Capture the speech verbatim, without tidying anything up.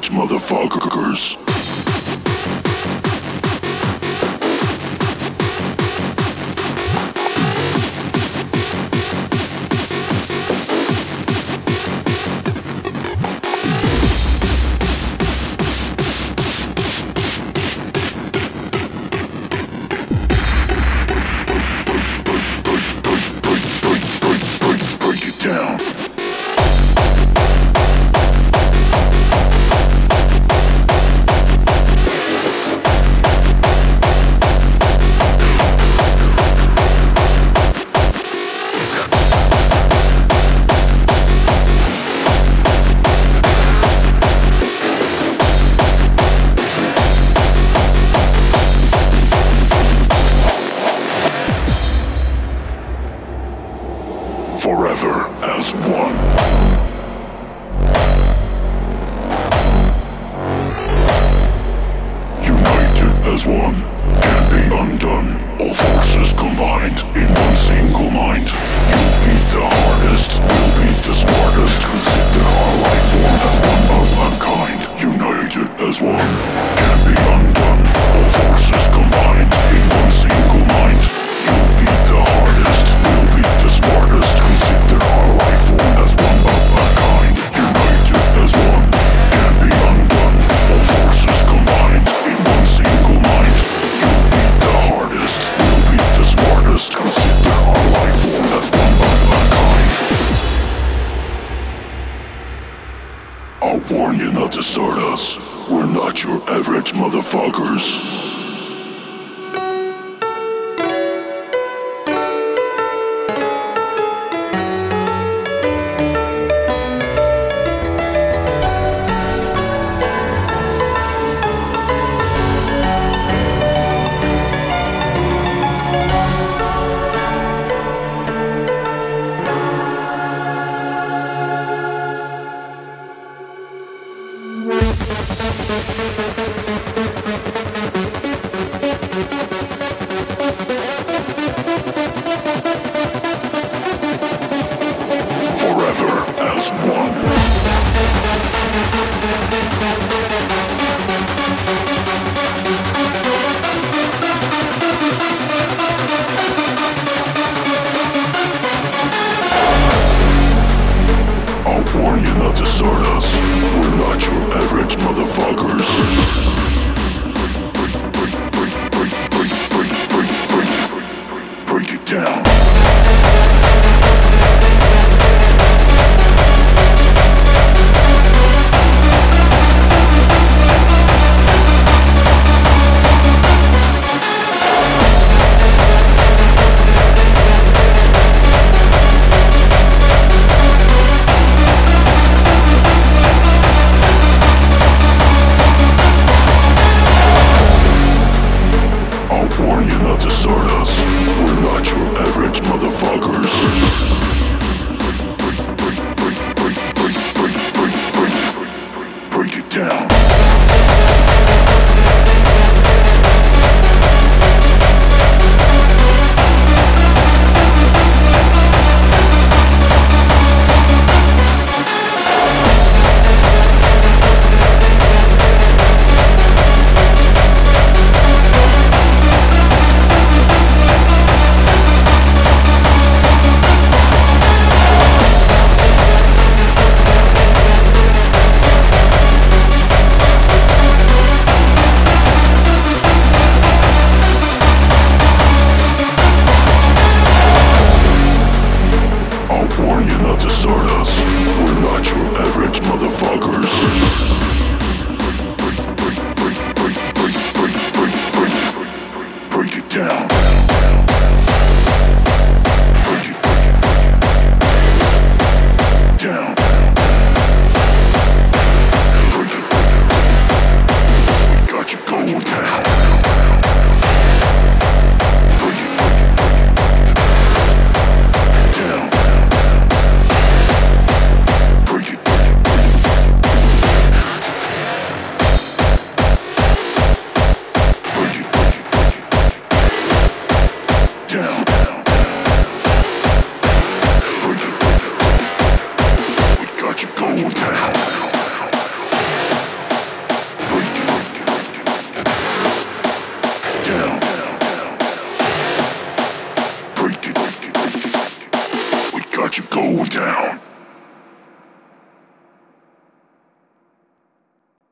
average motherfuckers. Forever as one. United as one, can't be undone. All forces combined in one single mind. You beat the hardest, we'll beat the smartest. Consider our life form as one of a kind. United as one, can't be undone. All forces combined in one single mind. You beat the hardest, we'll beat the smartest. Consider our life form as one of a kind. United as one, can't be undone. All forces combined in one single mind. You beat the hardest, we'll beat the smartest. Consider our life form as one of a kind. I'll warn you not to start us. We're not your average motherfuckers. Forever as one. I'll warn you not to start us. We're not your average motherfuckers. Break it down. Warn you not to start us. We're not your average motherfuckers. Break it down.